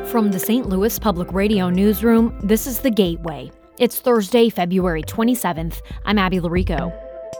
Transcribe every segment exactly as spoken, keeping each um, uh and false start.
From the Saint Louis Public Radio newsroom, this is The Gateway. It's Thursday, February twenty-seventh. I'm Abby Larico.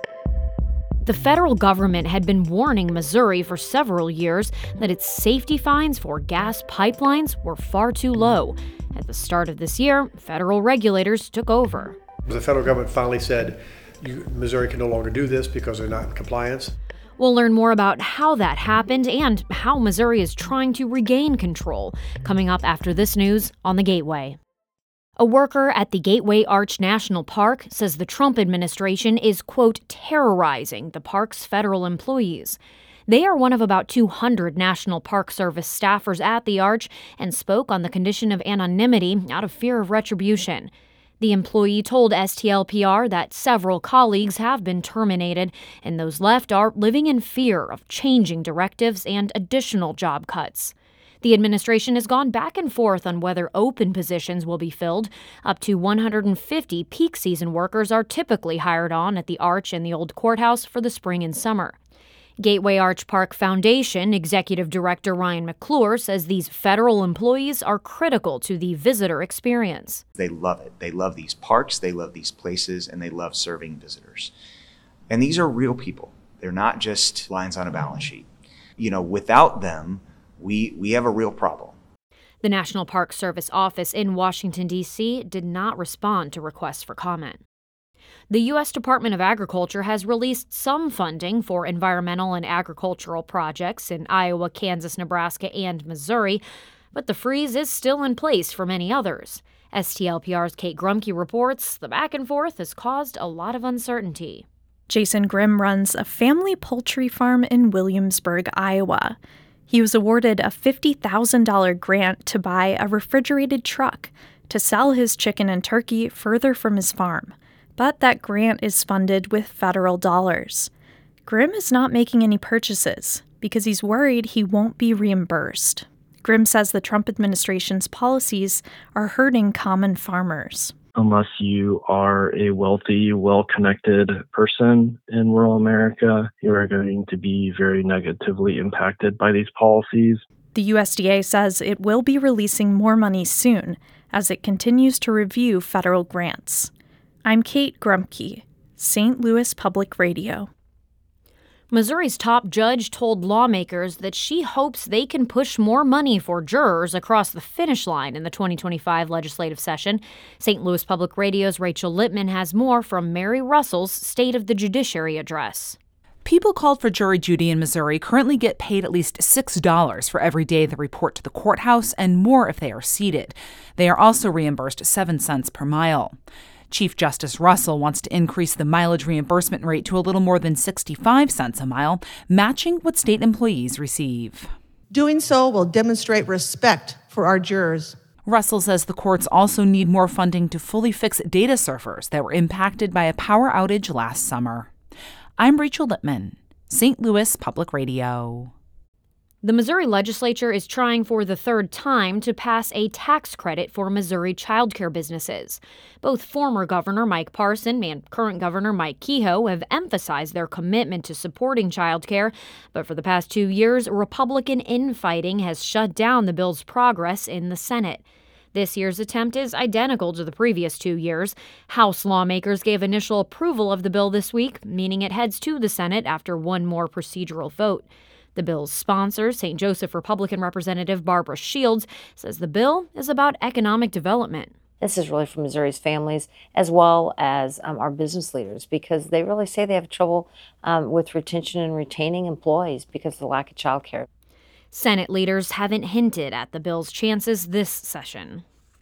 The federal government had been warning Missouri for several years that its safety fines for gas pipelines were far too low. At the start of this year, federal regulators took over. The federal government finally said, you, Missouri can no longer do this because they're not in compliance. We'll learn more about how that happened and how Missouri is trying to regain control, coming up after this news on The Gateway. A worker at the Gateway Arch National Park says the Trump administration is, quote, terrorizing the park's federal employees. They are one of about two hundred National Park Service staffers at the Arch and spoke on the condition of anonymity out of fear of retribution. The employee told S T L P R that several colleagues have been terminated, and those left are living in fear of changing directives and additional job cuts. The administration has gone back and forth on whether open positions will be filled. Up to one hundred fifty peak season workers are typically hired on at the Arch and the Old Courthouse for the spring and summer. Gateway Arch Park Foundation Executive Director Ryan McClure says these federal employees are critical to the visitor experience. They love it. They love these parks, they love these places, and they love serving visitors. And these are real people. They're not just lines on a balance sheet. You know, without them, we we have a real problem. The National Park Service office in Washington, D C did not respond to requests for comment. The U S Department of Agriculture has released some funding for environmental and agricultural projects in Iowa, Kansas, Nebraska, and Missouri, but the freeze is still in place for many others. S T L P R's Kate Grumke reports the back and forth has caused a lot of uncertainty. Jason Grimm runs a family poultry farm in Williamsburg, Iowa. He was awarded a fifty thousand dollars grant to buy a refrigerated truck to sell his chicken and turkey further from his farm. But that grant is funded with federal dollars. Grimm is not making any purchases because he's worried he won't be reimbursed. Grimm says the Trump administration's policies are hurting common farmers. Unless you are a wealthy, well-connected person in rural America, you are going to be very negatively impacted by these policies. The U S D A says it will be releasing more money soon as it continues to review federal grants. I'm Kate Grumke, Saint Louis Public Radio. Missouri's top judge told lawmakers that she hopes they can push more money for jurors across the finish line in the twenty twenty-five legislative session. Saint Louis Public Radio's Rachel Littman has more from Mary Russell's State of the Judiciary address. People called for jury duty in Missouri currently get paid at least six dollars for every day they report to the courthouse and more if they are seated. They are also reimbursed seven cents per mile. Chief Justice Russell wants to increase the mileage reimbursement rate to a little more than sixty-five cents a mile, matching what state employees receive. Doing so will demonstrate respect for our jurors. Russell says the courts also need more funding to fully fix data servers that were impacted by a power outage last summer. I'm Rachel Littman, Saint Louis Public Radio. The Missouri legislature is trying for the third time to pass a tax credit for Missouri childcare businesses. Both former Governor Mike Parson and current Governor Mike Kehoe have emphasized their commitment to supporting childcare, but for the past two years, Republican infighting has shut down the bill's progress in the Senate. This year's attempt is identical to the previous two years. House lawmakers gave initial approval of the bill this week, meaning it heads to the Senate after one more procedural vote. The bill's sponsor, Saint Joseph Republican Representative Barbara Shields, says the bill is about economic development. This is really for Missouri's families as well as um, our business leaders, because they really say they have trouble um, with retention and retaining employees because of the lack of child care. Senate leaders haven't hinted at the bill's chances this session.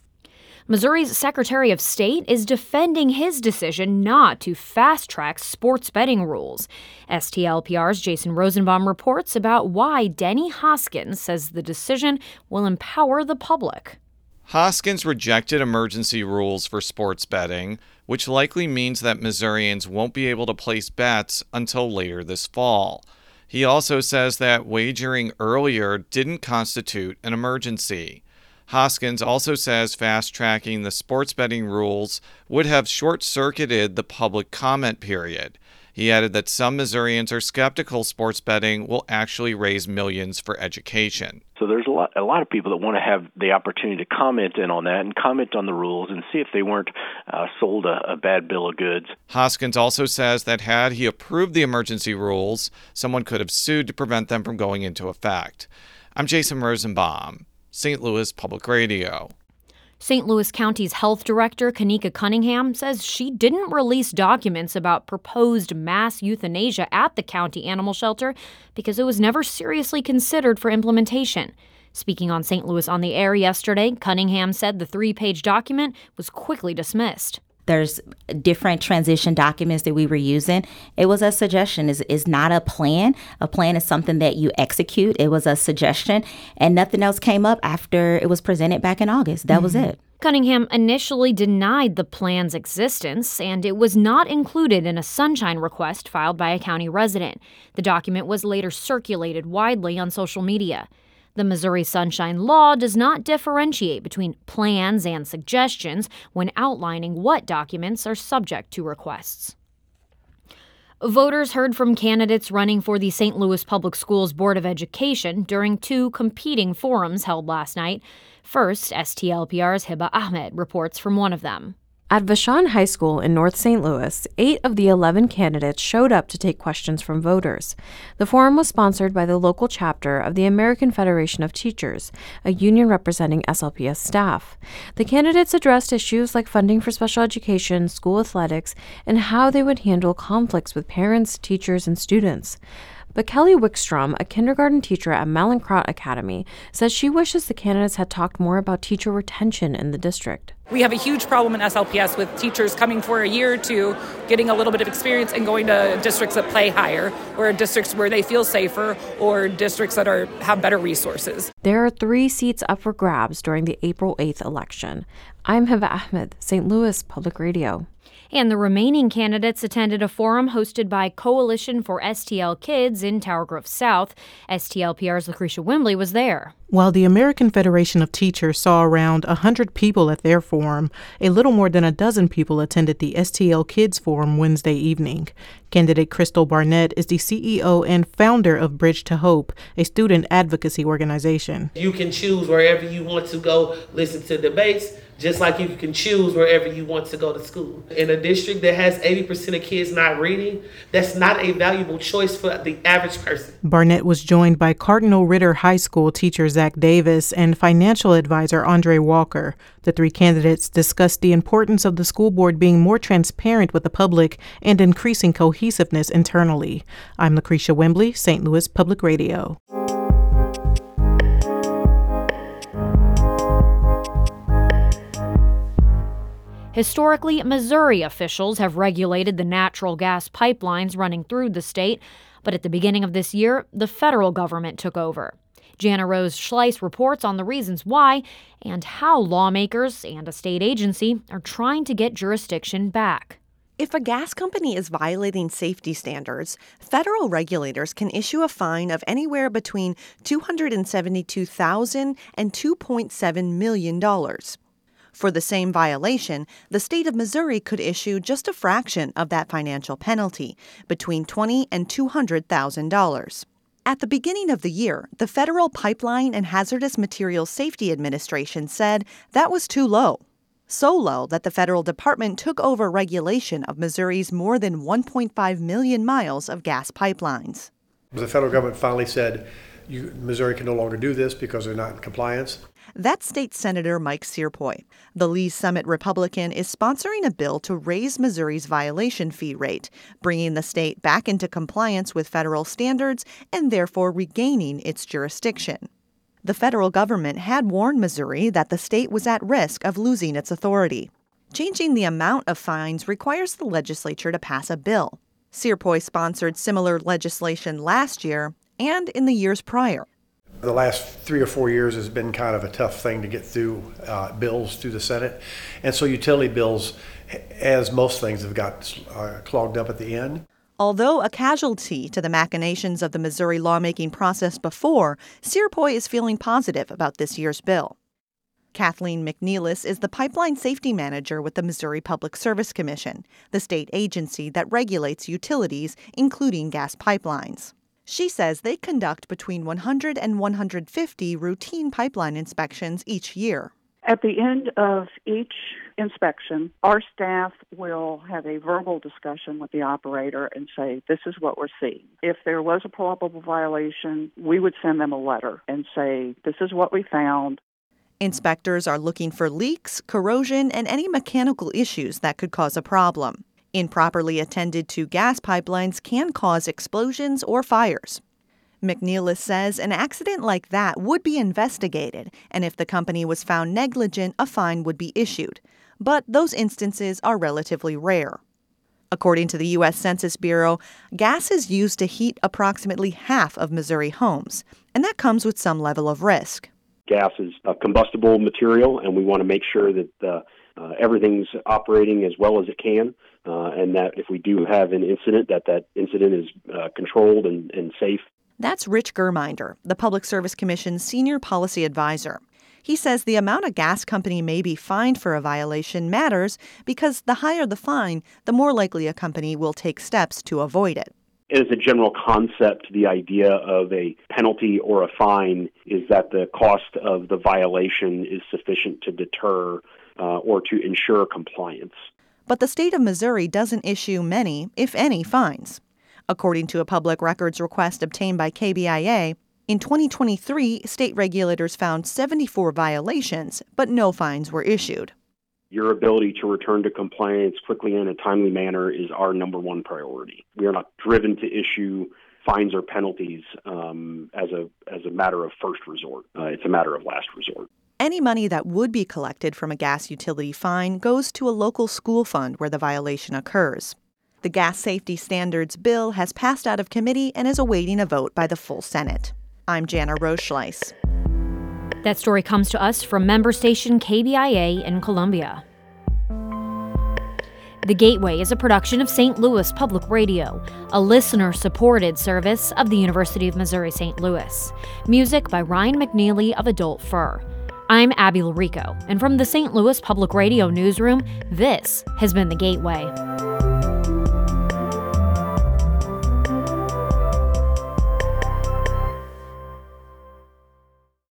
Missouri's Secretary of State is defending his decision not to fast-track sports betting rules. S T L P R's Jason Rosenbaum reports about why Denny Hoskins says the decision will empower the public. Hoskins rejected emergency rules for sports betting, which likely means that Missourians won't be able to place bets until later this fall. He also says that wagering earlier didn't constitute an emergency. Hoskins also says fast-tracking the sports betting rules would have short-circuited the public comment period. He added that some Missourians are skeptical sports betting will actually raise millions for education. So there's a lot, a lot of people that want to have the opportunity to comment in on that and comment on the rules and see if they weren't uh, sold a, a bad bill of goods. Hoskins also says that had he approved the emergency rules, someone could have sued to prevent them from going into effect. I'm Jason Rosenbaum, Saint Louis Public Radio. Saint Louis County's health director, Kanika Cunningham, says she didn't release documents about proposed mass euthanasia at the county animal shelter because it was never seriously considered for implementation. Speaking on Saint Louis on the Air yesterday, Cunningham said the three-page document was quickly dismissed. There's different transition documents that we were using. It was a suggestion. It's, it's not a plan. A plan is something that you execute. It was a suggestion, and nothing else came up after it was presented back in August. That mm-hmm. was it. Cunningham initially denied the plan's existence, and it was not included in a sunshine request filed by a county resident. The document was later circulated widely on social media. The Missouri Sunshine Law does not differentiate between plans and suggestions when outlining what documents are subject to requests. Voters heard from candidates running for the Saint Louis Public Schools Board of Education during two competing forums held last night. First, S T L P R's Hiba Ahmed reports from one of them. At Vashon High School in North Saint Louis, eight of the eleven candidates showed up to take questions from voters. The forum was sponsored by the local chapter of the American Federation of Teachers, a union representing S L P S staff. The candidates addressed issues like funding for special education, school athletics, and how they would handle conflicts with parents, teachers, and students. But Kelly Wickstrom, a kindergarten teacher at Mallinckrodt Academy, says she wishes the candidates had talked more about teacher retention in the district. We have a huge problem in S L P S with teachers coming for a year or two, getting a little bit of experience and going to districts that play higher, or districts where they feel safer, or districts that are have better resources. There are three seats up for grabs during the April eighth election. I'm Hiba Ahmed, Saint Louis Public Radio. And the remaining candidates attended a forum hosted by Coalition for S T L Kids in Tower Grove South. S T L P R's Lucretia Wembley was there. While the American Federation of Teachers saw around one hundred people at their forum, a little more than a dozen people attended the S T L Kids Forum Wednesday evening. Candidate Crystal Barnett is the C E O and founder of Bridge to Hope, a student advocacy organization. You can choose wherever you want to go listen to debates, just like you can choose wherever you want to go to school. In a district that has eighty percent of kids not reading, that's not a valuable choice for the average person. Barnett was joined by Cardinal Ritter High School teacher Zach Davis and financial advisor Andre Walker. The three candidates discussed the importance of the school board being more transparent with the public and increasing cohesiveness internally. I'm Lucretia Wembley, Saint Louis Public Radio. Historically, Missouri officials have regulated the natural gas pipelines running through the state, but at the beginning of this year, the federal government took over. Jana Rose Schleiss reports on the reasons why and how lawmakers and a state agency are trying to get jurisdiction back. If a gas company is violating safety standards, federal regulators can issue a fine of anywhere between two hundred seventy-two thousand dollars and two point seven million dollars. For the same violation, the state of Missouri could issue just a fraction of that financial penalty, between twenty thousand dollars and two hundred thousand dollars. At the beginning of the year, the Federal Pipeline and Hazardous Materials Safety Administration said that was too low. So low that the federal department took over regulation of Missouri's more than one point five million miles of gas pipelines. The federal government finally said, you, Missouri can no longer do this because they're not in compliance. That's State Senator Mike Searpoy. The Lee's Summit Republican is sponsoring a bill to raise Missouri's violation fee rate, bringing the state back into compliance with federal standards and therefore regaining its jurisdiction. The federal government had warned Missouri that the state was at risk of losing its authority. Changing the amount of fines requires the legislature to pass a bill. Searpoy sponsored similar legislation last year and in the years prior. The last three or four years has been kind of a tough thing to get through uh, bills through the Senate. And so utility bills, as most things, have got uh, clogged up at the end. Although a casualty to the machinations of the Missouri lawmaking process before, Searpoy is feeling positive about this year's bill. Kathleen McNeilis is the pipeline safety manager with the Missouri Public Service Commission, the state agency that regulates utilities, including gas pipelines. She says they conduct between one hundred and one hundred fifty routine pipeline inspections each year. At the end of each inspection, our staff will have a verbal discussion with the operator and say, this is what we're seeing. If there was a probable violation, we would send them a letter and say, this is what we found. Inspectors are looking for leaks, corrosion, and any mechanical issues that could cause a problem. Improperly attended to gas pipelines can cause explosions or fires. McNeilis says an accident like that would be investigated, and if the company was found negligent, a fine would be issued. But those instances are relatively rare. According to the U S Census Bureau, gas is used to heat approximately half of Missouri homes, and that comes with some level of risk. Gas is a combustible material, and we want to make sure that uh, uh, everything's operating as well as it can, uh, and that if we do have an incident, that that incident is uh, controlled and, and safe. That's Rich Germinder, the Public Service Commission's senior policy advisor. He says the amount a gas company may be fined for a violation matters because the higher the fine, the more likely a company will take steps to avoid it. As a general concept, the idea of a penalty or a fine is that the cost of the violation is sufficient to deter uh, or to ensure compliance. But the state of Missouri doesn't issue many, if any, fines. According to a public records request obtained by K B I A, in twenty twenty-three, state regulators found seventy-four violations, but no fines were issued. Your ability to return to compliance quickly and in a timely manner is our number one priority. We are not driven to issue fines or penalties um, as a as a matter of first resort. Uh, it's a matter of last resort. Any money that would be collected from a gas utility fine goes to a local school fund where the violation occurs. The Gas Safety Standards bill has passed out of committee and is awaiting a vote by the full Senate. I'm Jana Roschleis. That story comes to us from member station K B I A in Columbia. The Gateway is a production of Saint Louis Public Radio, a listener-supported service of the University of Missouri-Saint Louis. Music by Ryan McNeely of Adult Fur. I'm Abby Larico, and from the Saint Louis Public Radio newsroom, this has been The Gateway.